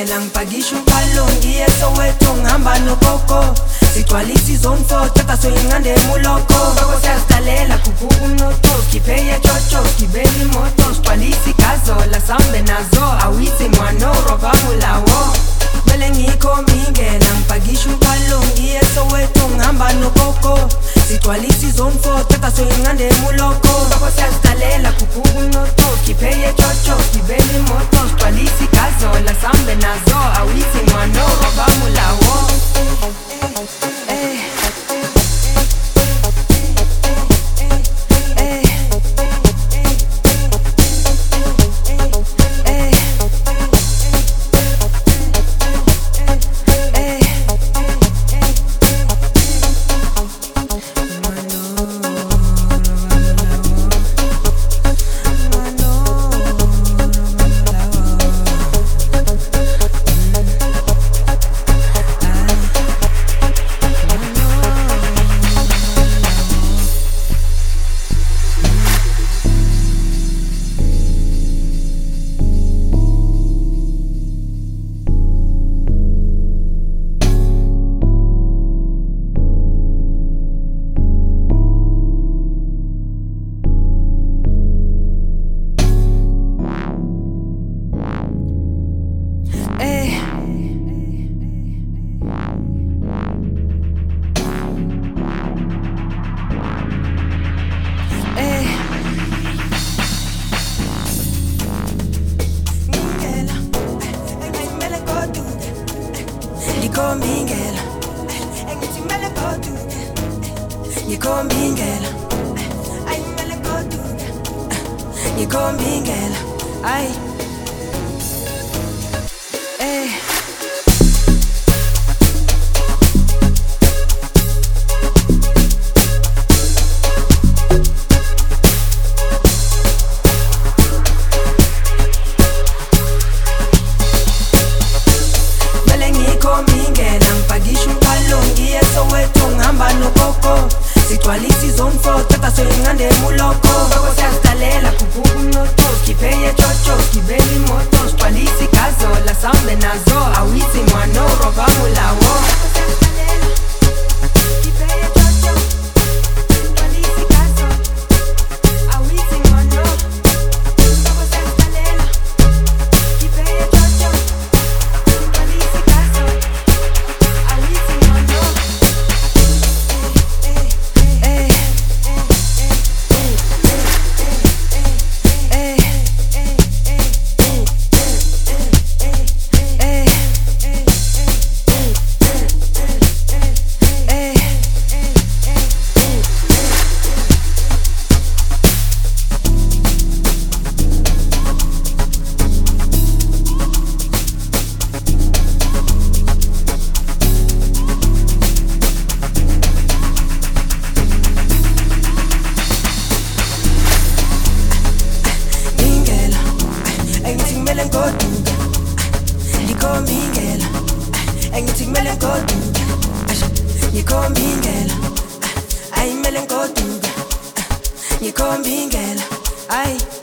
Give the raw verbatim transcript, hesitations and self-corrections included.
Ngibingela ngipakisha umpalo ngiye Soweto ngihamba nogogo Sigcwalisa izone four tata soyingande emuloko Bako siyazitalela khuphuka umnotho Skipeye chocho skibela imoto Sigcwalisa igazola sambe nazo Awithi mwano roba mulawo Mele ngikho mbingela ngipakisha umpalo ngiye Soweto ngihamba nogogo Sigcwalisa izone four tata soyingande emuloko Bako siyazitalela khuphuka umnotho Skipeye chocho skibela imoto Sigcwalisa igazola sambe nazo Awithi mwano roba mulawo Ngikombingela engithi mele goduke Ngikombingela ay mele goduke Ngikombingela ay eh Sigcwalisa izone four tata soyingande emuloko Bako siyazitalela khuphuka umnotho Skipeye chocho skibela imoto Sigcwalisa igazola sambe nazo Awithi mwano roba mulawo Ngikombingela engithi kumele ngoduke Ngikombingela ay mele ngoduke Ngikombingela ay